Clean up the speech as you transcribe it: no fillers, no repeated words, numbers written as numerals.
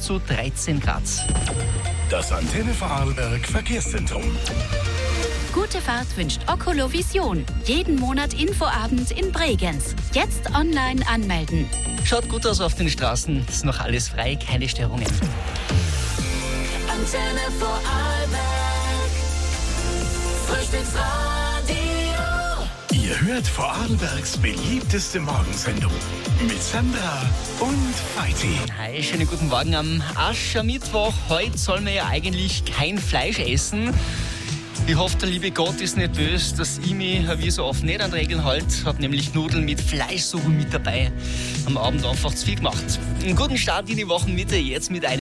zu 13 Grad. Das Antenne Vorarlberg Verkehrszentrum. Gute Fahrt wünscht Okolovision. Jeden Monat Infoabend in Bregenz. Jetzt online anmelden. Schaut gut aus auf den Straßen, ist noch alles frei, keine Störungen. Antenne Vorarlberg. Frühstücksradio. Ihr hört Vorarlbergs beliebteste Morgensendung mit Sandra und Feiti. Hi, schönen guten Morgen am Aschermittwoch. Heute sollen wir ja eigentlich kein Fleisch essen. Ich hoffe, der liebe Gott ist nicht böse, dass ich mich wie so oft nicht an Regeln halte. Habe nämlich Nudeln mit Fleischsuppe mit dabei. Am Abend einfach zu viel gemacht. Einen guten Start in die Wochenmitte jetzt mit einem